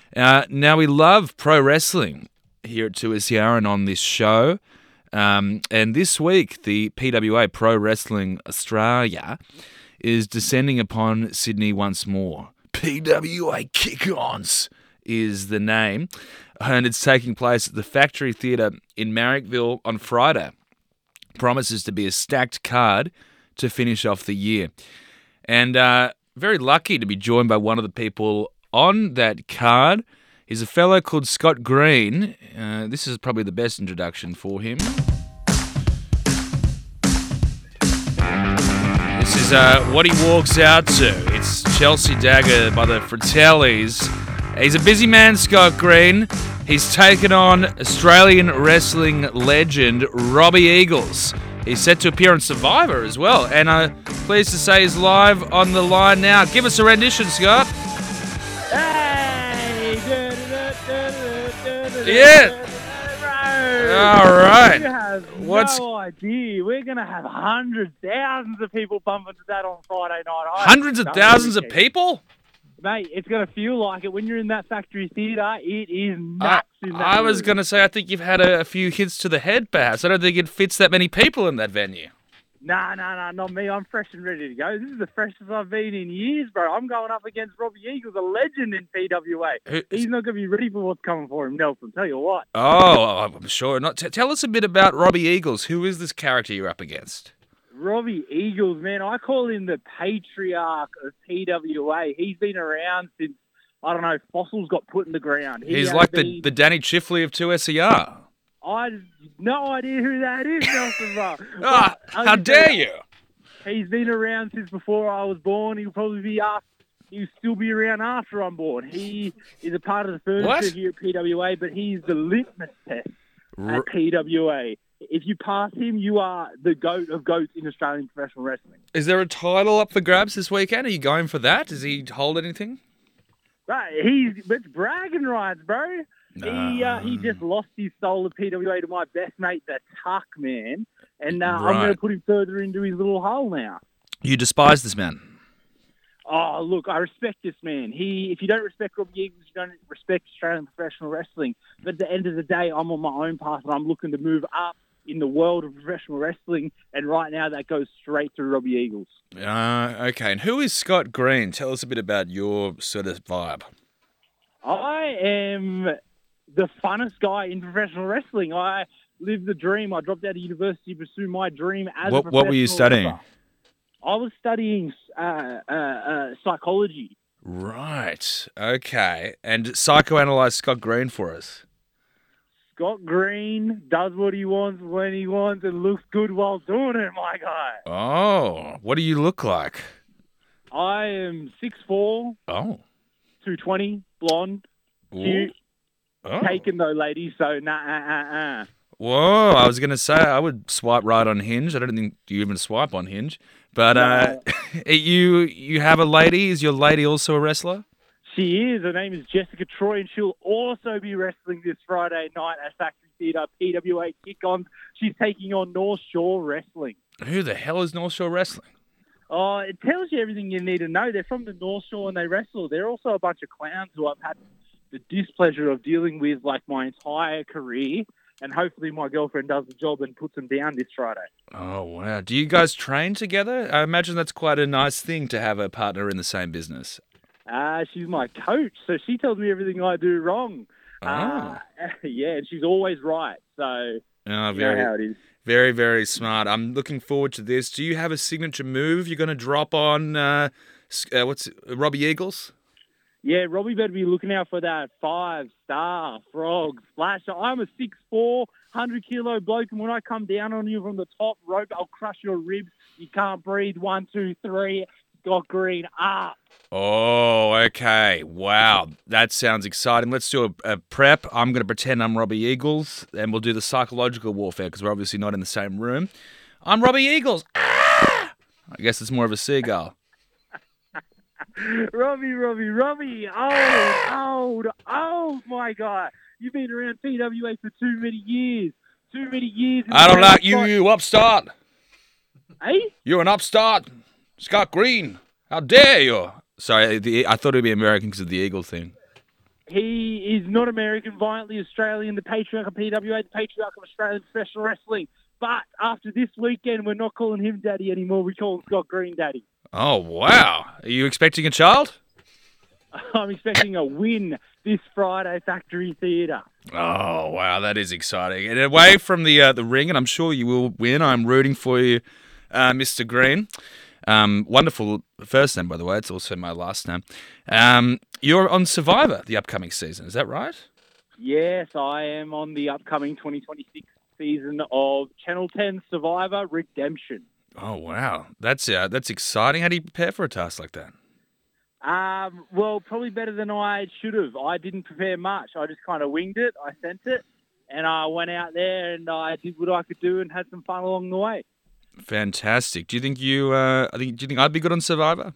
Now, we love pro wrestling here at 2SER and on this show. And this week, the PWA, Pro Wrestling Australia, is descending upon Sydney once more. PWA Kick-Ons is the name. And it's taking place at the Factory Theatre in Marrickville on Friday. Promises to be a stacked card to finish off the year. And very lucky to be joined by one of the people on that card. He's a fellow called Scott Green. This is probably the best introduction for him. This is what he walks out to. It's Chelsea Dagger by the Fratellis. He's a busy man, Scott Green. He's taken on Australian wrestling legend Robbie Eagles. He's set to appear on Survivor as well. And pleased to say he's live on the line now. Give us a rendition, Scott. Hey! Yeah. All right. You have no idea. We're going to have hundreds, thousands of people bumping to that on Friday night. Hundreds of thousands of people? Mate, it's going to feel like it. When you're in that Factory Theatre, it is nuts in that I was going to say, I think you've had a few hits to the head, perhaps. I don't think it fits that many people in that venue. Nah, not me. I'm fresh and ready to go. This is the freshest I've been in years, bro. I'm going up against Robbie Eagles, a legend in PWA. He's not going to be ready for what's coming for him, Nelson. Tell you what. Oh, I'm sure not. Tell us a bit about Robbie Eagles. Who is this character you're up against? Robbie Eagles, man, I call him the patriarch of PWA. He's been around since, I don't know, fossils got put in the ground. He's like the Danny Chifley of 2SER. I have no idea who that is, Nelson, bro. How dare you? He's been around since before I was born. He'll probably be he'll still be around after I'm born. He is a part of the furniture here at PWA, but he's the litmus test at PWA. If you pass him, you are the GOAT of GOATs in Australian professional wrestling. Is there a title up for grabs this weekend? Are you going for that? Does he hold anything? Right, it's bragging rights, bro. He just lost his soul of PWA to my best mate, the Tuck, man. And I'm going to put him further into his little hole now. You despise this man? Oh, look, I respect this man. If you don't respect Robbie Eagles, you don't respect Australian professional wrestling. But at the end of the day, I'm on my own path and I'm looking to move up in the world of professional wrestling. And right now, that goes straight through Robbie Eagles. Okay. And who is Scott Green? Tell us a bit about your sort of vibe. I am the funnest guy in professional wrestling. I live the dream. I dropped out of university to pursue my dream as a professional What were you studying? wrestler. I was studying psychology. Right. Okay. And psychoanalyze Scott Green for us. Scott Green does what he wants when he wants and looks good while doing it, my guy. Oh, what do you look like? I am 6'4", 220, blonde, cute. Taken though, ladies, so nah. Whoa, I was going to say, I would swipe right on Hinge. I don't think you even swipe on Hinge. But No. you have a lady. Is your lady also a wrestler? She is. Her name is Jessica Troy, and she'll also be wrestling this Friday night at Factory Theatre, PWA Kick-Ons. She's taking on North Shore Wrestling. Who the hell is North Shore Wrestling? Oh, it tells you everything you need to know. They're from the North Shore and they wrestle. They're also a bunch of clowns who I've had the displeasure of dealing with like my entire career. And hopefully my girlfriend does the job and puts them down this Friday. Oh, wow. Do you guys train together? I imagine that's quite a nice thing to have a partner in the same business. She's my coach, so she tells me everything I do wrong. Yeah, and she's always right. So you know how it is. Very, very smart. I'm looking forward to this. Do you have a signature move you're going to drop on Robbie Eagles? Yeah, Robbie better be looking out for that 5-star frog splash. I'm a 6'4", 100-kilo bloke, and when I come down on you from the top rope, I'll crush your ribs. You can't breathe. 1, 2, 3. Scott Green up. Oh, okay. Wow. That sounds exciting. Let's do a prep. I'm going to pretend I'm Robbie Eagles, and we'll do the psychological warfare because we're obviously not in the same room. I'm Robbie Eagles. Ah! I guess it's more of a seagull. Robbie. Old, my God. You've been around PWA for too many years. I don't like you upstart. Hey? You're an upstart. Scott Green. How dare you? Sorry, I thought it would be American because of the eagle thing. He is not American, violently Australian, the patriarch of PWA, the patriarch of Australian professional wrestling. But after this weekend, we're not calling him Daddy anymore. We call him Scott Green Daddy. Oh, wow. Are you expecting a child? I'm expecting a win this Friday, Factory Theatre. Oh, wow, that is exciting. And away from the ring, and I'm sure you will win, I'm rooting for you, Mr. Green. Wonderful first name, by the way. It's also my last name. You're on Survivor the upcoming season, is that right? Yes, I am on the upcoming 2026 season of Channel 10 Survivor Redemption. Oh, wow. That's exciting. How do you prepare for a task like that? Well, probably better than I should have. I didn't prepare much. I just kind of winged it. I sent it, and I went out there and I did what I could do and had some fun along the way. Fantastic. Do you think do you think I'd be good on Survivor?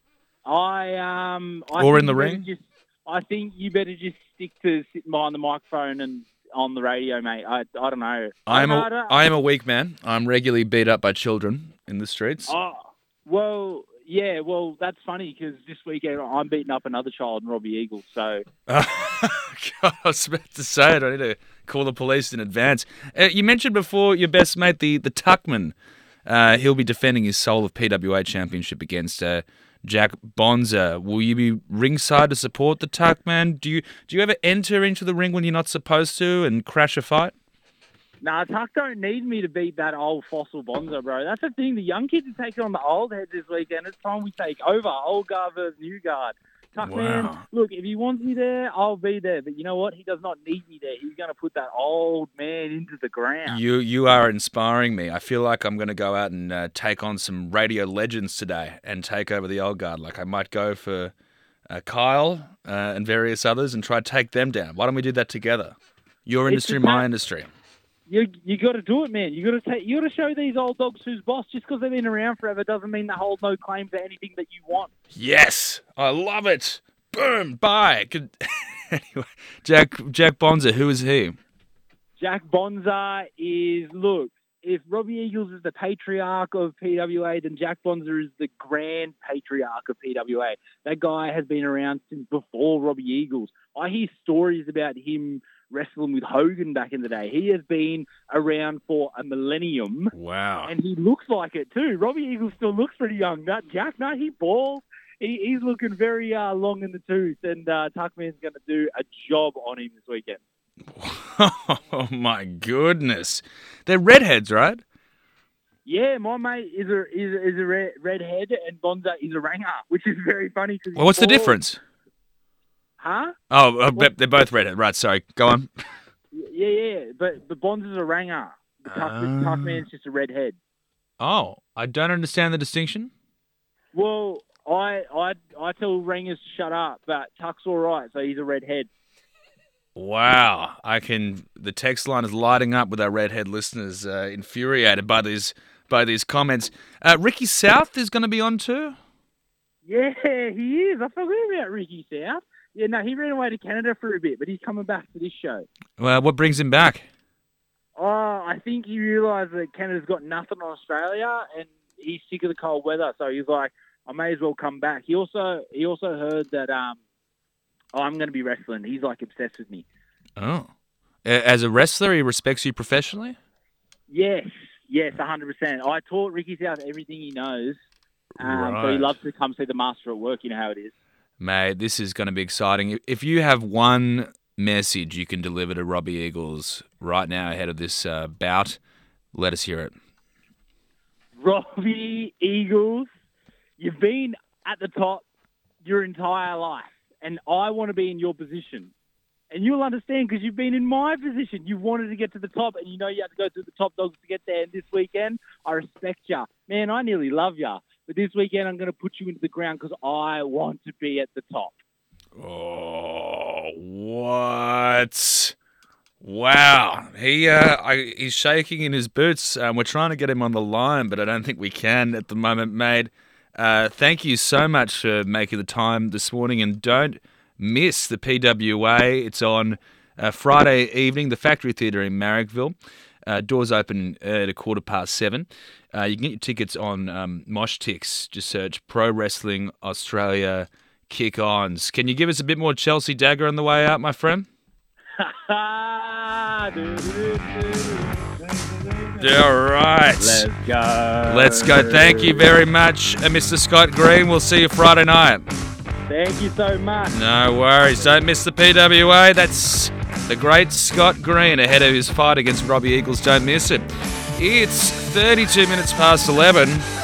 I or in the ring? I think you better just stick to sitting behind the microphone and on the radio, mate. I don't know. I am a weak man. I'm regularly beat up by children in the streets. Oh, well, yeah, well, that's funny because this weekend I'm beating up another child in Robbie Eagles, so... God, I was about to say it. I need to call the police in advance. You mentioned before your best mate, the Tuckman. He'll be defending his Soul of PWA Championship against Jack Bonza. Will you be ringside to support the Tuckman? Do you ever enter into the ring when you're not supposed to and crash a fight? Nah, Tuck don't need me to beat that old fossil Bonza, bro. That's the thing. The young kids are taking on the old heads this weekend. It's time we take over. Old guard versus new guard. Tuck, man, look, if he wants me there, I'll be there. But you know what? He does not need me there. He's going to put that old man into the ground. You are inspiring me. I feel like I'm going to go out and take on some radio legends today and take over the old guard. Like I might go for Kyle and various others and try to take them down. Why don't we do that together? Your industry, my industry. You got to do it, man. You got to show these old dogs who's boss. Just because they've been around forever doesn't mean they hold no claim to anything that you want. Yes, I love it. Boom, bye. Anyway, Jack Bonza, who is he? Jack Bonza is, look, if Robbie Eagles is the patriarch of PWA, then Jack Bonza is the grand patriarch of PWA. That guy has been around since before Robbie Eagles. I hear stories about him wrestling with Hogan back in the day. He has been around for a millennium. Wow. And he looks like it too. Robbie Eagles still looks pretty young. Jack, he balls. He's looking very long in the tooth, and Tuckman's going to do a job on him this weekend. Oh, my goodness. They're redheads, right? Yeah, my mate is a redhead, and Bonza is a ranger, which is very funny. Well, what's the difference? Huh? Oh, they're both redhead. Right, sorry. Go on. Yeah. But Bonza's a ranger. Tuckman's just a redhead. Oh, I don't understand the distinction. Well, I tell rangers to shut up, but Tuck's all right, so he's a redhead. Wow. The text line is lighting up with our redhead listeners, infuriated by these comments. Ricky South is going to be on too? Yeah, he is. I forgot about Ricky South. Yeah, no, he ran away to Canada for a bit, but he's coming back for this show. Well, what brings him back? Oh, I think he realised that Canada's got nothing on Australia, and he's sick of the cold weather, so he's like, I may as well come back. He also heard that I'm going to be wrestling. He's like obsessed with me. Oh, as a wrestler, he respects you professionally? Yes, 100%. I taught Ricky South everything he knows, right. So he loves to come see the master at work. You know how it is. Mate, this is going to be exciting. If you have one message you can deliver to Robbie Eagles right now ahead of this bout, let us hear it. Robbie Eagles, you've been at the top your entire life, and I want to be in your position. And you'll understand because you've been in my position. You wanted to get to the top, and you know you have to go through the top dogs to get there. And this weekend, I respect you. Man, I nearly love you. But this weekend, I'm going to put you into the ground because I want to be at the top. Oh, what? Wow. He's shaking in his boots. We're trying to get him on the line, but I don't think we can at the moment, mate. Thank you so much for making the time this morning, and don't miss the PWA. It's on Friday evening, the Factory Theatre in Marrickville. Doors open at 7:15. You can get your tickets on Mosh Tix. Just search Pro Wrestling Australia kick-ons. Can you give us a bit more Chelsea Dagger on the way out, my friend? All right. Let's go. Thank you very much, Mr. Scott Green. We'll see you Friday night. Thank you so much. No worries. Don't miss the PWA. That's the great Scott Green ahead of his fight against Robbie Eagles. Don't miss it. It's 32 minutes past 11.